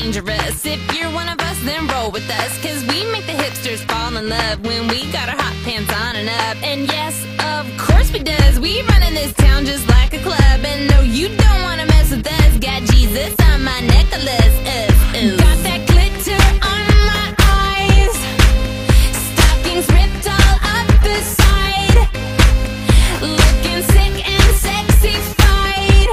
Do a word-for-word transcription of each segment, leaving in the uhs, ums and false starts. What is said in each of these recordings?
dangerous. If you're one of us, then roll with us, cause we make the hipsters fall in love when we got our hot pants on and up. And yes, of course we does. We run in this town just like a club. And no, you don't wanna mess with us. Got Jesus on my necklace. Uh, uh. Got that glitter on my eyes. Stockings ripped all up the side. Looking sick and sexy fied.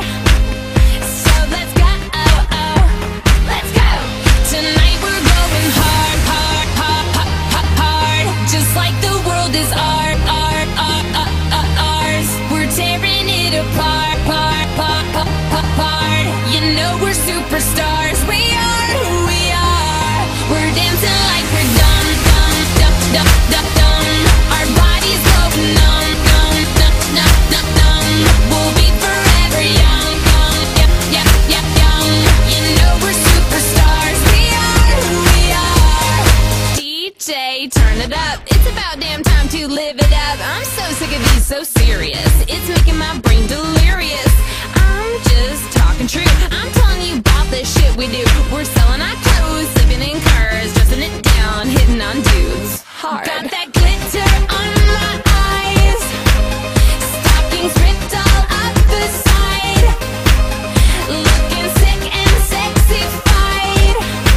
So let's go, oh, oh, let's go. Tonight we're going hard, hard, hard, hard, hard, hard. Just like the world is art, art, art, art, art, ours. We're tearing it apart, part, part, part, part, part. You know we're superstars. We are who we are. We're dancing like we're dumb, dumb, dumb, dumb, dumb, dumb. Our bodies go numb, numb, numb, numb, numb, numb. We'll be forever young, young, yep, yep, yep, young. You know we're superstars. We are who we are. D J, turn it up. It's about damn time to live it up. I'm so sick of these so serious. It's making my brain delirious. I'm just talking true. I'm telling you about the shit we do. We're selling our clothes, sleeping in cars, dressing it down, hitting on dudes hard. Got that glitter on my eyes. Stockings ripped all up the side. Looking sick and sexy fied.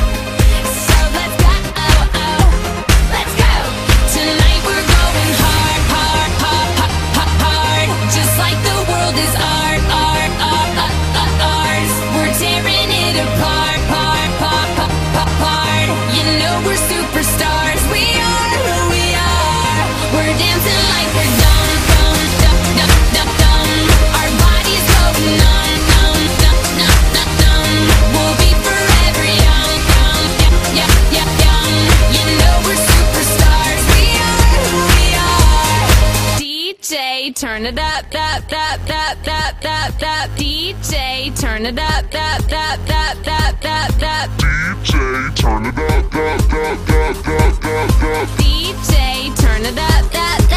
So let's go, oh, oh, let's go. Tonight we're going hard, hard, hard, hard, hard, hard. Just like the world is art, art, art, art, art, ours. We're tearing it apart, part, part, part, part, part. You know we're superstars. We are who we are. We're dancing like we're dumb, dumb, dumb, dumb, dumb, dumb. Our bodies go numb, numb, numb, numb, numb, numb. We'll be forever young, young, yep, yep, yep, young. You know we're superstars. We are who we are. D J, turn it up, up, up, up, up, up, up. D J, turn it up, up, up, up, up, up, up. D J, turn it up, up, up, up, up, up, up. D J, turn it up, up,